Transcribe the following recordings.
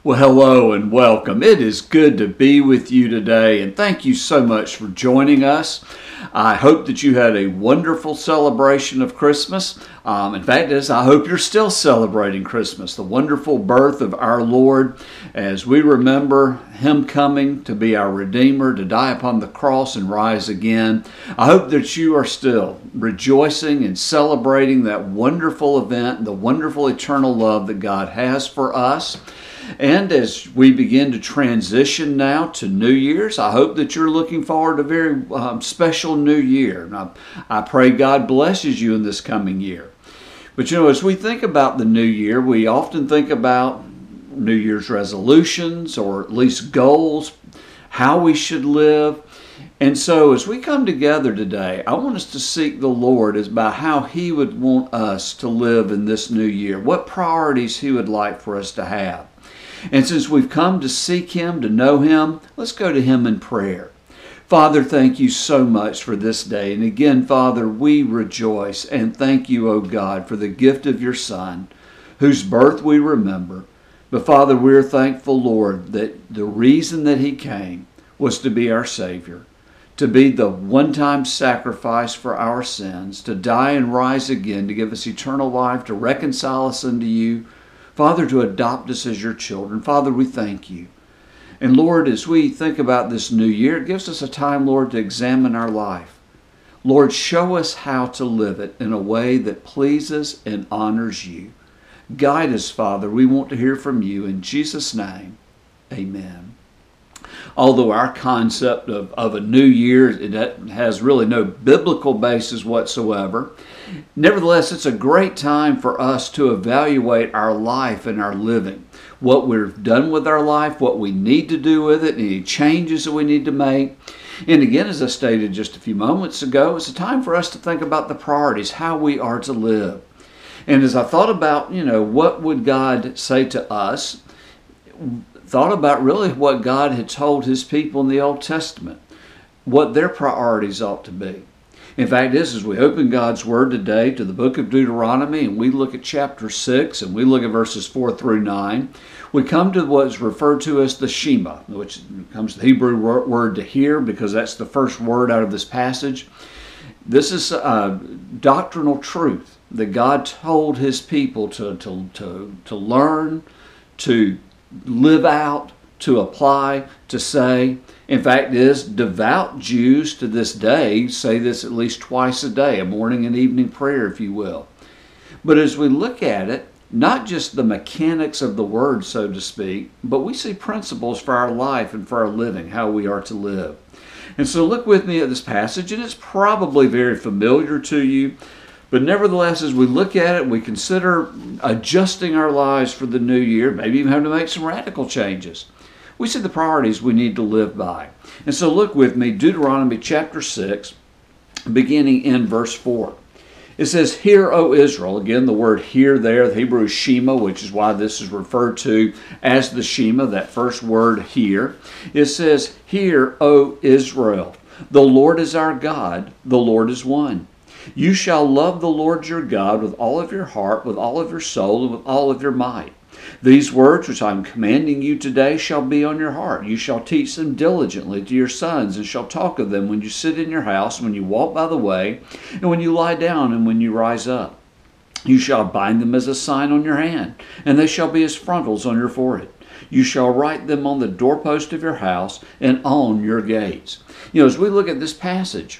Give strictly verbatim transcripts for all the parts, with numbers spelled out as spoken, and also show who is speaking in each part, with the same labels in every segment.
Speaker 1: Well, hello and welcome. It is good to be with you today, and thank you so much for joining us. I hope that you had a wonderful celebration of Christmas. Um, in fact, as I hope you're still celebrating Christmas, the wonderful birth of our Lord, as we remember Him coming to be our Redeemer, to die upon the cross and rise again. I hope that you are still rejoicing and celebrating that wonderful event, the wonderful eternal love that God has for us. And as we begin to transition now to New Year's, I hope that you're looking forward to a very um, special New Year. And I, I pray God blesses you in this coming year. But you know, as we think about the New Year, we often think about New Year's resolutions, or at least goals, how we should live. And so as we come together today, I want us to seek the Lord as by how He would want us to live in this new year, what priorities He would like for us to have. And since we've come to seek Him, to know Him, let's go to Him in prayer. Father, thank you so much for this day. And again, Father, we rejoice and thank you, O God, for the gift of your Son, whose birth we remember. But Father, we're thankful, Lord, that the reason that He came was to be our Savior, to be the one-time sacrifice for our sins, to die and rise again, to give us eternal life, to reconcile us unto you, Father, to adopt us as your children. Father, we thank you. And Lord, as we think about this new year, it gives us a time, Lord, to examine our life. Lord, show us how to live it in a way that pleases and honors you. Guide us, Father. We want to hear from you. In Jesus' name, amen. Although our concept of, of a new year, it has really no biblical basis whatsoever, nevertheless, it's a great time for us to evaluate our life and our living, what we've done with our life, what we need to do with it, any changes that we need to make. And again, as I stated just a few moments ago, it's a time for us to think about the priorities, how we are to live. And as I thought about, you know, what would God say to us, thought about really what God had told His people in the Old Testament, what their priorities ought to be. In fact, this as we open God's Word today to the book of Deuteronomy, and we look at chapter six, and we look at verses four through nine, we come to what is referred to as the Shema, which comes the Hebrew word to hear, because that's the first word out of this passage. This is a doctrinal truth that God told His people to, to, to, to learn, to live out, to apply, to say. In fact, it is devout Jews to this day say this at least twice a day, a morning and evening prayer, if you will. But as we look at it, not just the mechanics of the word, so to speak, but we see principles for our life and for our living, how we are to live. And so look with me at this passage, and it's probably very familiar to you. But nevertheless, as we look at it, we consider adjusting our lives for the new year, maybe even having to make some radical changes. We see the priorities we need to live by. And so look with me, Deuteronomy chapter six, beginning in verse four. It says, "Hear, O Israel," again the word hear there, the Hebrew is Shema, which is why this is referred to as the Shema, that first word hear. It says, "Hear, O Israel, the Lord is our God, the Lord is one. You shall love the Lord your God with all of your heart, with all of your soul, and with all of your might. These words which I am commanding you today shall be on your heart. You shall teach them diligently to your sons, and shall talk of them when you sit in your house, when you walk by the way, and when you lie down, and when you rise up. You shall bind them as a sign on your hand, and they shall be as frontals on your forehead. You shall write them on the doorpost of your house and on your gates." You know, as we look at this passage,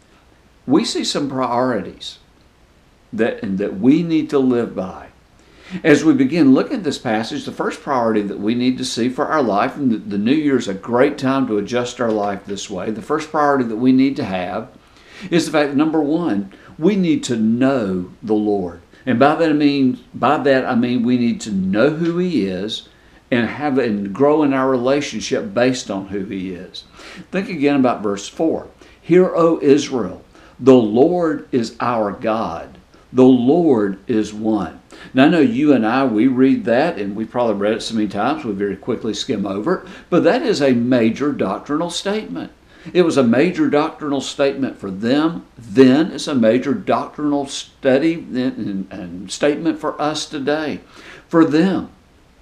Speaker 1: we see some priorities that, and that we need to live by. As we begin looking at this passage, the first priority that we need to see for our life, and the, the new year is a great time to adjust our life this way, the first priority that we need to have is the fact that, number one, we need to know the Lord. And by that I mean, by that I mean we need to know who He is and have and grow in our relationship based on who He is. Think again about verse four. "Hear, O Israel, the Lord is our God. The Lord is one." Now I know you and I, we read that, and we've probably read it so many times we very quickly skim over it, but that is a major doctrinal statement. It was a major doctrinal statement for them then. It's a major doctrinal study and, and, and statement for us today. For them,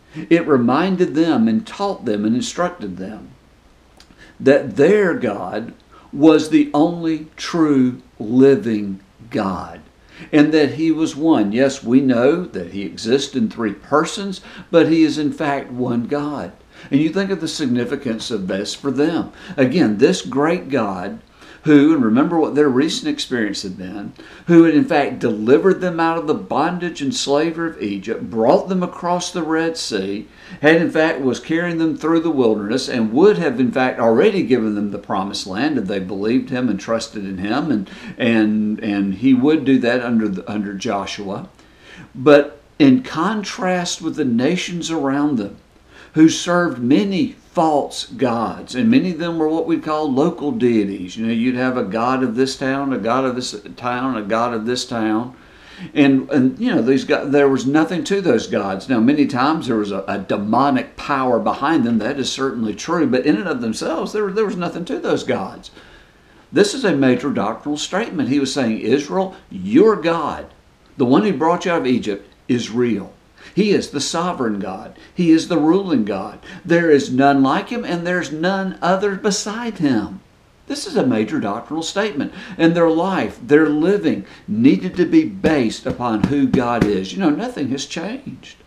Speaker 1: It reminded them and taught them and instructed them that their God was the only true living God, and that He was one. Yes, we know that He exists in three persons, but He is in fact one God. And you think of the significance of this for them. Again, this great God who, and remember what their recent experience had been, who had in fact delivered them out of the bondage and slavery of Egypt, brought them across the Red Sea, had in fact was carrying them through the wilderness, and would have in fact already given them the promised land if they believed Him and trusted in Him, and and and He would do that under the, under Joshua. But in contrast with the nations around them, who served many false gods, and many of them were what we call local deities. You know, you'd have a god of this town, a god of this town, a god of this town, and and you know these guys, there was nothing to those gods. Now, many times there was a, a demonic power behind them. That is certainly true, but in and of themselves, there there was nothing to those gods. This is a major doctrinal statement. He was saying, Israel, your God, the one who brought you out of Egypt, is real. He is the sovereign God. He is the ruling God. There is none like Him, and there's none other beside Him. This is a major doctrinal statement. And their life, their living, needed to be based upon who God is. You know, nothing has changed.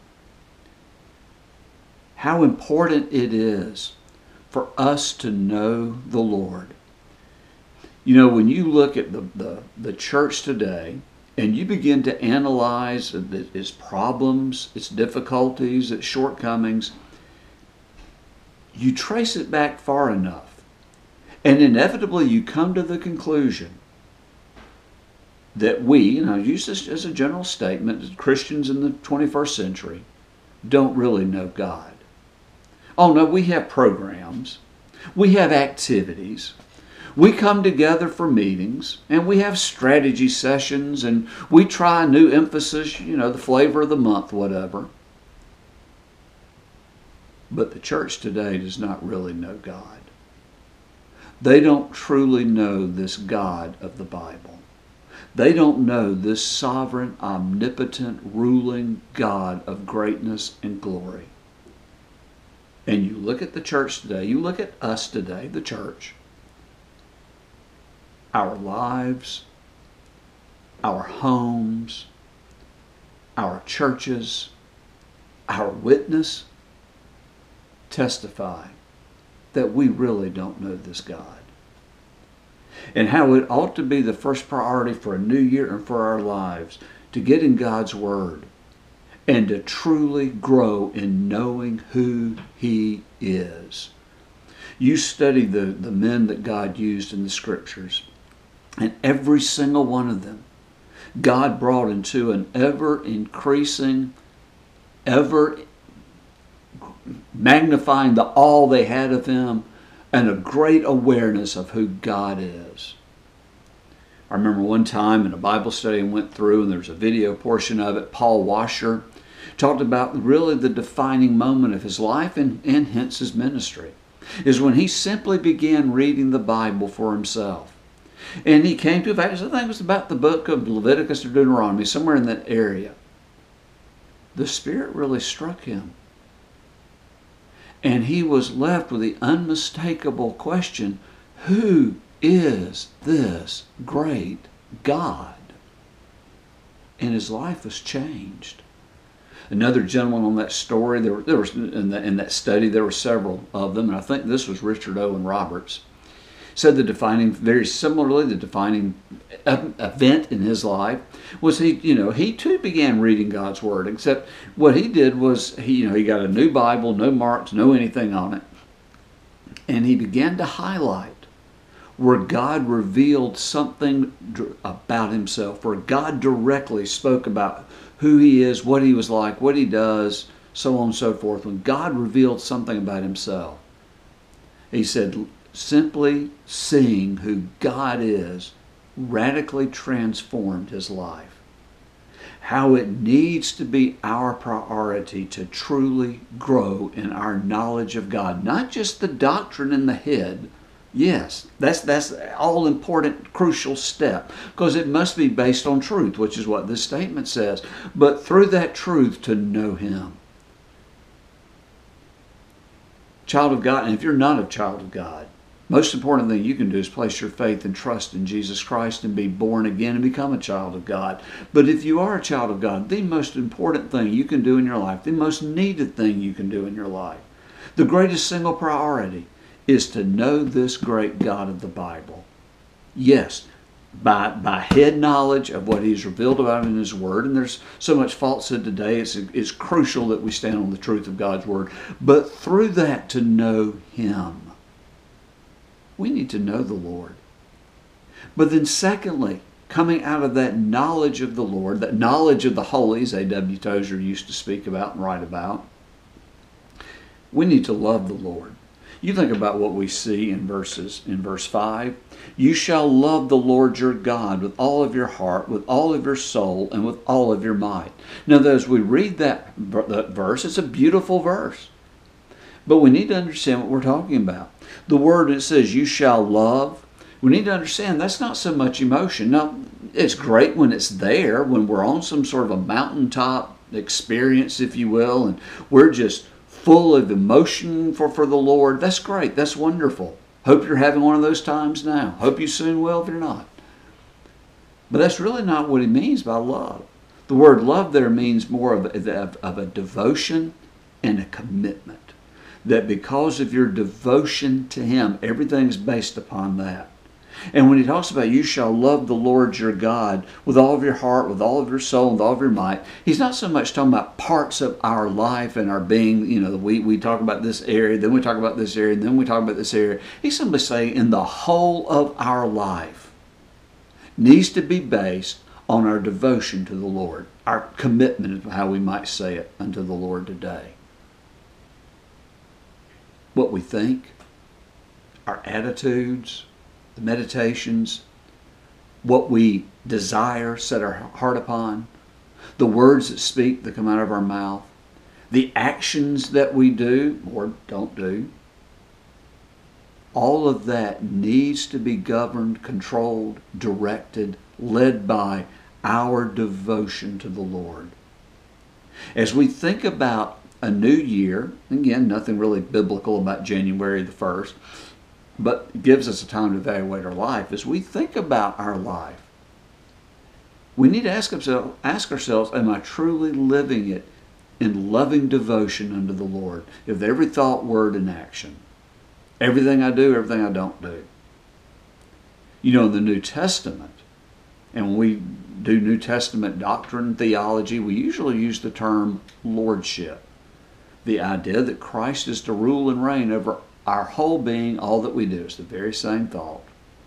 Speaker 1: How important it is for us to know the Lord. You know, when you look at the, the, the church today, and you begin to analyze its problems, its difficulties, its shortcomings, you trace it back far enough, and inevitably you come to the conclusion that we, and I use this as a general statement, Christians in the twenty-first century, don't really know God. Oh no, we have programs, we have activities, we come together for meetings, and we have strategy sessions, and we try a new emphasis, you know, the flavor of the month, whatever. But the church today does not really know God. They don't truly know this God of the Bible. They don't know this sovereign, omnipotent, ruling God of greatness and glory. And you look at the church today, you look at us today, the church, our lives, our homes, our churches, our witness testify that we really don't know this God. And how it ought to be the first priority for a new year and for our lives to get in God's Word and to truly grow in knowing who He is. You study the, the men that God used in the Scriptures, and every single one of them, God brought into an ever-increasing, ever magnifying the all they had of Him, and a great awareness of who God is. I remember one time in a Bible study I went through, and there's a video portion of it, Paul Washer talked about really the defining moment of his life and, and hence his ministry, is when he simply began reading the Bible for himself. And he came to, in fact, I think it was about the book of Leviticus or Deuteronomy, somewhere in that area. The Spirit really struck him. And he was left with the unmistakable question, who is this great God? And his life was changed. Another gentleman on that story, there, were, there was in, the, in that study, there were several of them, and I think this was Richard Owen Roberts, said the defining, very similarly, the defining event in his life was he, you know, he too began reading God's Word, except what he did was, he, you know, he got a new Bible, no marks, no anything on it, and he began to highlight where God revealed something about Himself, where God directly spoke about who He is, what He was like, what He does, so on and so forth. When God revealed something about Himself, he said, simply seeing who God is radically transformed his life. How it needs to be our priority to truly grow in our knowledge of God. Not just the doctrine in the head. Yes, that's that's all important, crucial step, because it must be based on truth, which is what this statement says. But through that truth to know Him. Child of God, and if you're not a child of God, most important thing you can do is place your faith and trust in Jesus Christ and be born again and become a child of God. But if you are a child of God, the most important thing you can do in your life, the most needed thing you can do in your life, the greatest single priority is to know this great God of the Bible. Yes, by, by head knowledge of what He's revealed about Him in His Word, and there's so much falsehood today, it's, it's crucial that we stand on the truth of God's Word, but through that to know Him. We need to know the Lord. But then secondly, coming out of that knowledge of the Lord, that knowledge of the holies A W Tozer used to speak about and write about, we need to love the Lord. You think about what we see in verses in verse five. You shall love the Lord your God with all of your heart, with all of your soul, and with all of your might. Now, as we read that, that verse, it's a beautiful verse. But we need to understand what we're talking about. The word, it says, you shall love. We need to understand that's not so much emotion. Now, it's great when it's there, when we're on some sort of a mountaintop experience, if you will, and we're just full of emotion for, for the Lord. That's great. That's wonderful. Hope you're having one of those times now. Hope you soon will if you're not. But that's really not what he means by love. The word love there means more of a, of a devotion and a commitment. That because of your devotion to Him, everything's based upon that. And when he talks about you shall love the Lord your God with all of your heart, with all of your soul, with all of your might, he's not so much talking about parts of our life and our being. You know, we, we talk about this area, then we talk about this area, and then we talk about this area. He's simply saying in the whole of our life needs to be based on our devotion to the Lord, our commitment, how we might say it, unto the Lord today. What we think, our attitudes, the meditations, what we desire, set our heart upon, the words that speak, that come out of our mouth, the actions that we do or don't do, all of that needs to be governed, controlled, directed, led by our devotion to the Lord. As we think about a new year, again, nothing really biblical about January the first, but it gives us a time to evaluate our life. As we think about our life, we need to ask ourselves, ask ourselves, am I truly living it in loving devotion unto the Lord? With every thought, word, and action. Everything I do, everything I don't do. You know, in the New Testament, and when we do New Testament doctrine and theology, we usually use the term lordship. The idea that Christ is to rule and reign over our whole being, all that we do. It's the very same thought.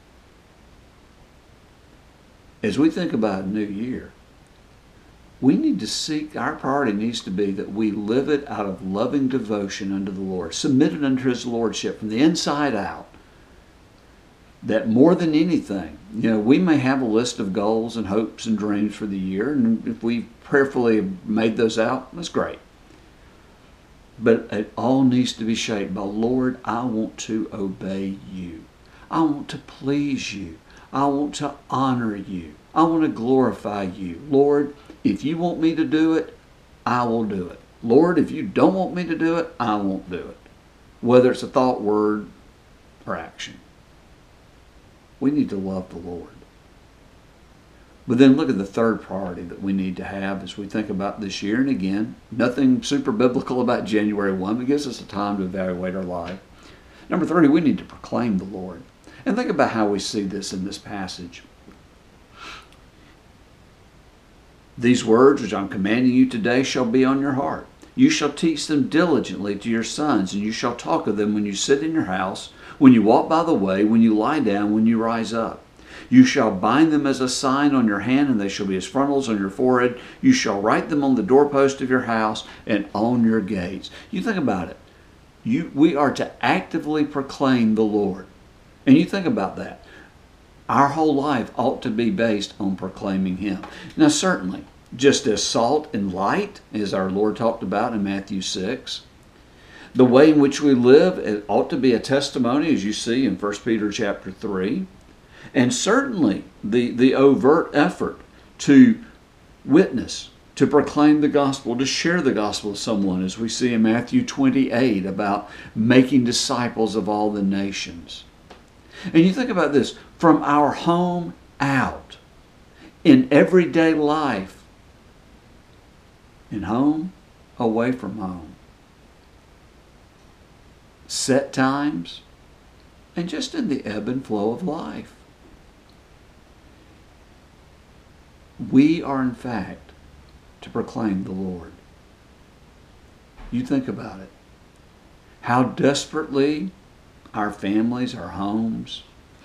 Speaker 1: As we think about a new year, we need to seek, our priority needs to be that we live it out of loving devotion unto the Lord, submitted unto His Lordship from the inside out. That more than anything, you know, we may have a list of goals and hopes and dreams for the year, and if we prayerfully made those out, that's great. But it all needs to be shaped by, Lord, I want to obey You. I want to please You. I want to honor You. I want to glorify You. Lord, if You want me to do it, I will do it. Lord, if You don't want me to do it, I won't do it. Whether it's a thought, word, or action. We need to love the Lord. But then look at the third priority that we need to have as we think about this year. And again, nothing super biblical about January first. It gives us a time to evaluate our life. Number three, we need to proclaim the Lord. And think about how we see this in this passage. These words which I'm commanding you today shall be on your heart. You shall teach them diligently to your sons, and you shall talk of them when you sit in your house, when you walk by the way, when you lie down, when you rise up. You shall bind them as a sign on your hand, and they shall be as frontals on your forehead. You shall write them on the doorpost of your house and on your gates. You think about it. You, we are to actively proclaim the Lord. And you think about that. Our whole life ought to be based on proclaiming Him. Now certainly, just as salt and light, as our Lord talked about in Matthew six, the way in which we live, it ought to be a testimony, as you see in First Peter chapter three. And certainly the, the overt effort to witness to proclaim the gospel, to share the gospel with someone, as we see in Matthew twenty-eight about making disciples of all the nations. And you think about this, from our home out, in everyday life, in home, away from home, set times, and just in the ebb and flow of life. We are, in fact, to proclaim the Lord. You think about it. How desperately our families, our homes,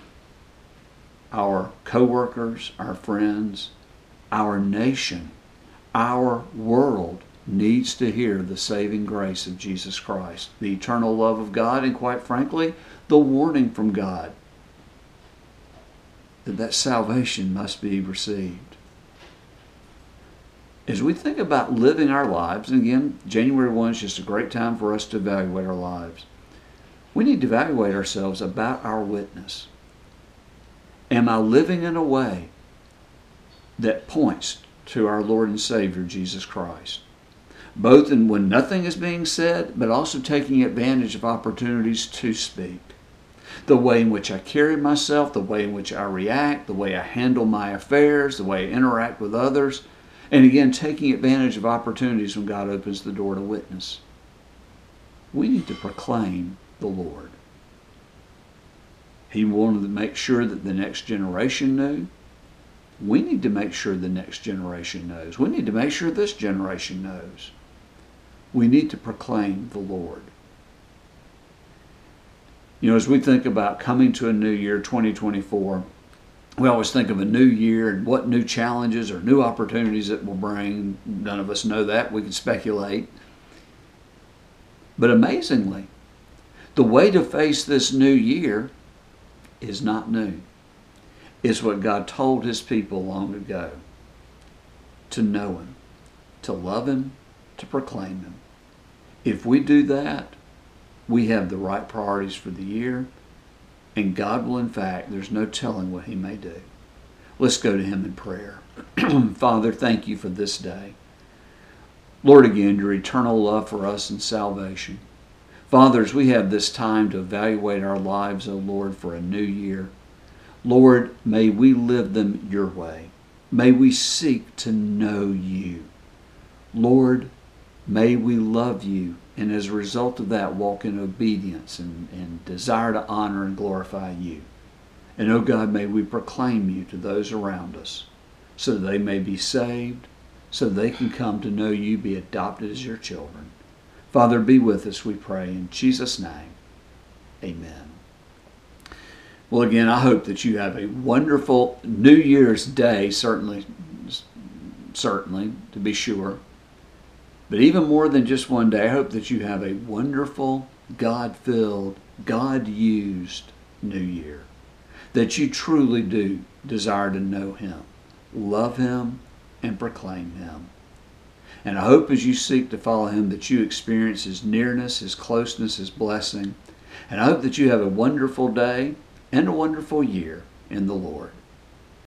Speaker 1: our co-workers, our friends, our nation, our world needs to hear the saving grace of Jesus Christ, the eternal love of God, and quite frankly, the warning from God that that salvation must be received. As we think about living our lives, and again, January first is just a great time for us to evaluate our lives. We need to evaluate ourselves about our witness. Am I living in a way that points to our Lord and Savior, Jesus Christ? Both in when nothing is being said, but also taking advantage of opportunities to speak. The way in which I carry myself, the way in which I react, the way I handle my affairs, the way I interact with others. And again, taking advantage of opportunities when God opens the door to witness. We need to proclaim the Lord. He wanted to make sure that the next generation knew. We need to make sure the next generation knows. We need to make sure this generation knows. We need to proclaim the Lord. You know, as we think about coming to a new year, twenty twenty-four, we always think of a new year and what new challenges or new opportunities it will bring. None of us know that. We can speculate. But amazingly, the way to face this new year is not new. It's what God told His people long ago. To know Him, to love Him, to proclaim Him. If we do that, we have the right priorities for the year. And God will, in fact, there's no telling what He may do. Let's go to Him in prayer. Father, thank You for this day. Lord, again, Your eternal love for us and salvation. Father, as we have this time to evaluate our lives, O Lord, for a new year, Lord, may we live them Your way. May we seek to know You. Lord, may we love You, and as a result of that, walk in obedience and, and desire to honor and glorify You. And, oh God, may we proclaim You to those around us so that they may be saved, so they can come to know You, be adopted as Your children. Father, be with us, we pray, in Jesus' name. Amen. Well, again, I hope that you have a wonderful New Year's Day, certainly, certainly, to be sure. But even more than just one day, I hope that you have a wonderful, God-filled, God-used New Year. That you truly do desire to know Him, love Him, and proclaim Him. And I hope as you seek to follow Him that you experience His nearness, His closeness, His blessing. And I hope that you have a wonderful day and a wonderful year in the Lord.